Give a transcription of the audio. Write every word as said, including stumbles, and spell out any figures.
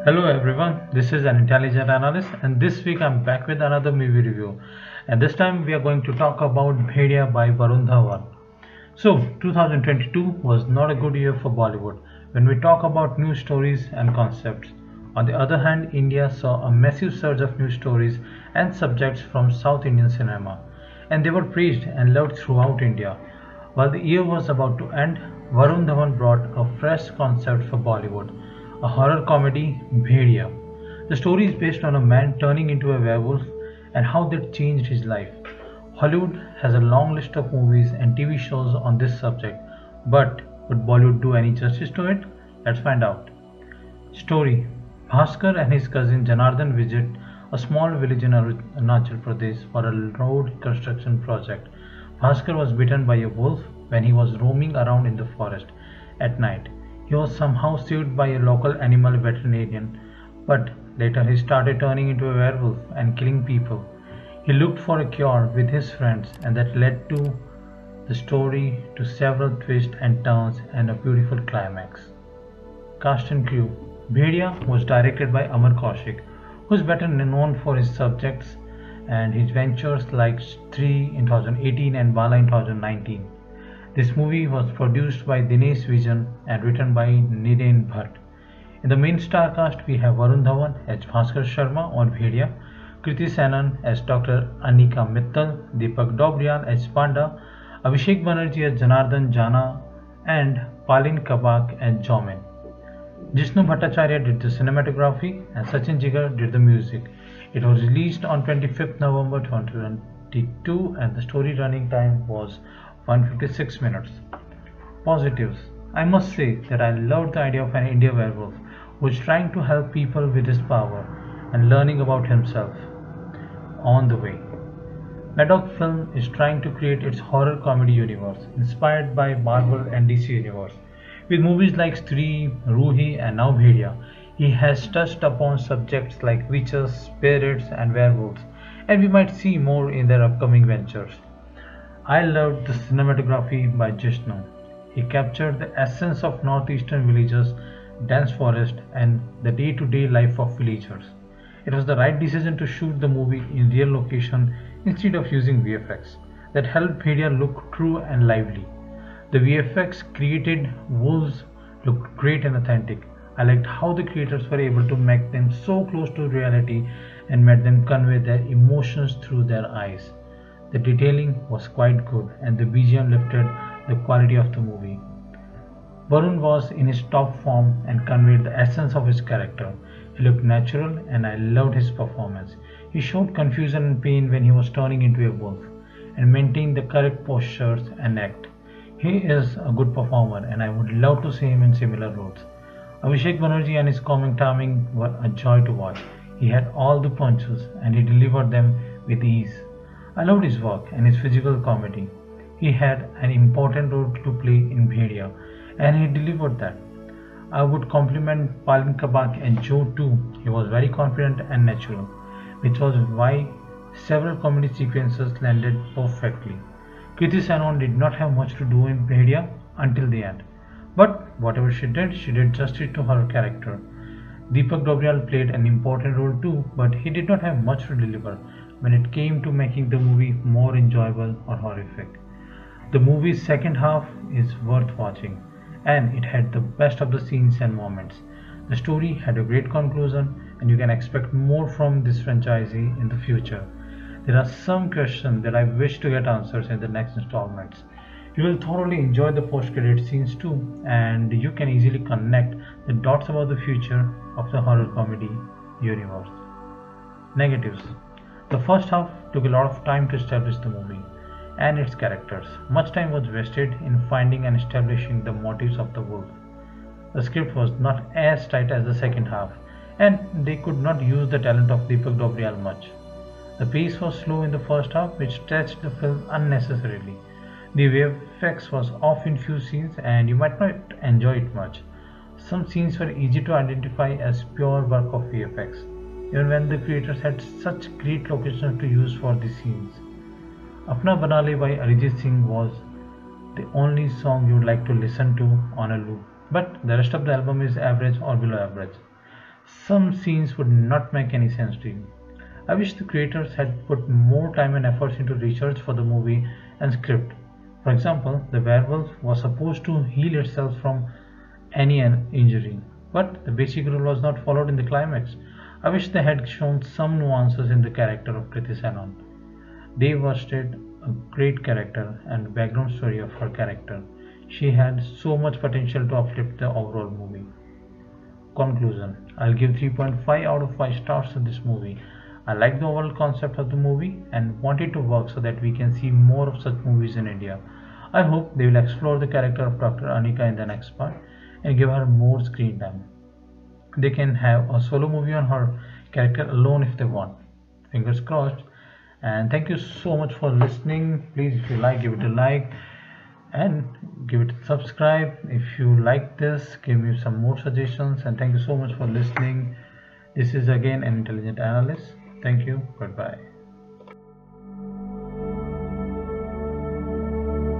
Hello everyone, this is an intelligent analyst and this week I'm back with another movie review and this time we are going to talk about Bhedia by Varun Dhawan. So twenty twenty-two was not a good year for Bollywood when we talk about new stories and concepts. On the other hand, India saw a massive surge of new stories and subjects from South Indian cinema and they were praised and loved throughout India. While the year was about to end, Varun Dhawan brought a fresh concept for Bollywood, a horror comedy, Bhedia. The story is based on a man turning into a werewolf and how that changed his life. Hollywood has a long list of movies and T V shows on this subject, but would Bollywood do any justice to it? Let's find out. Story: Bhaskar and his cousin Janardhan visit a small village in Arunachal Pradesh for a road construction project. Bhaskar was bitten by a wolf when he was roaming around in the forest at night. He was somehow saved by a local animal veterinarian, but later he started turning into a werewolf and killing people. He looked for a cure with his friends, and that led to the story to several twists and turns and a beautiful climax. Cast and crew: Bhedia was directed by Amar Kaushik, who is better known for his subjects and his ventures like Stree in twenty eighteen and Bala in twenty nineteen. This movie was produced by Dinesh Vijan and written by Niren Bhatt. In the main star cast, we have Varun Dhawan as Bhaskar Sharma or Bhedia, Kriti Sanon as Doctor Anika Mittal, Deepak Dobriyal as Panda, Abhishek Banerjee as Janardhan Jana, and Palin Kabak as Jomin. Jishnu Bhattacharya did the cinematography and Sachin Jigar did the music. It was released on twenty-fifth November twenty twenty-two and the story running time was one hundred fifty-six minutes. Positives: I must say that I loved the idea of an India werewolf who is trying to help people with his power and learning about himself on the way. Maddox Film is trying to create its horror comedy universe inspired by Marvel and D C universe. With movies like Stree, Ruhi and now Bhedia, he has touched upon subjects like witches, spirits and werewolves, and we might see more in their upcoming ventures. I loved the cinematography by Jishnu. He captured the essence of northeastern villages, dense forest, and the day-to-day life of villagers. It was the right decision to shoot the movie in real location instead of using V F X. That helped Bhedia look true and lively. The V F X created wolves looked great and authentic. I liked how the creators were able to make them so close to reality and made them convey their emotions through their eyes. The detailing was quite good and the B G M lifted the quality of the movie. Varun was in his top form and conveyed the essence of his character. He looked natural and I loved his performance. He showed confusion and pain when he was turning into a wolf and maintained the correct postures and act. He is a good performer and I would love to see him in similar roles. Abhishek Banerjee and his comic timing were a joy to watch. He had all the punches and he delivered them with ease. I loved his work and his physical comedy. He had an important role to play in Bhedia and he delivered that. I would compliment Palin Kabak and Joe too. He was very confident and natural, which was why several comedy sequences landed perfectly. Kriti Sanon did not have much to do in Bhedia until the end, but whatever she did, she did justice to her character. Deepak Dobriyal played an important role too, but he did not have much to deliver when it came to making the movie more enjoyable or horrific. The movie's second half is worth watching, and it had the best of the scenes and moments. The story had a great conclusion, and you can expect more from this franchise in the future. There are some questions that I wish to get answers in the next installments. You will thoroughly enjoy the post-credit scenes too, and you can easily connect the dots about the future of the horror comedy universe. Negatives: the first half took a lot of time to establish the movie and its characters. Much time was wasted in finding and establishing the motives of the wolf. The script was not as tight as the second half, and they could not use the talent of Deepak Dobriyal much. The pace was slow in the first half, which stretched the film unnecessarily. The V F X was off in few scenes and you might not enjoy it much. Some scenes were easy to identify as pure work of V F X, even when the creators had such great locations to use for the scenes. Apna Bana Le by Arijit Singh was the only song you would like to listen to on a loop, but the rest of the album is average or below average. some scenes would not make any sense to you. I wish the creators had put more time and efforts into research for the movie and script. For example, the werewolf was supposed to heal itself from any injury, but the basic rule was not followed in the climax. I wish they had shown some nuances in the character of Kriti Sanon. Dave Worsted, a great character and background story of her character. She had so much potential to uplift the overall movie. Conclusion: I'll give three point five out of five stars to this movie. I like the overall concept of the movie and want it to work so that we can see more of such movies in India. I hope they will explore the character of Doctor Anika in the next part and give her more screen time. They can have a solo movie on her character alone if they want. Fingers crossed. And thank you so much for listening. Please, if you like, give it a like and give it a subscribe. If you like this, give me some more suggestions. And thank you so much for listening. This is again an intelligent analyst. Thank you. Goodbye.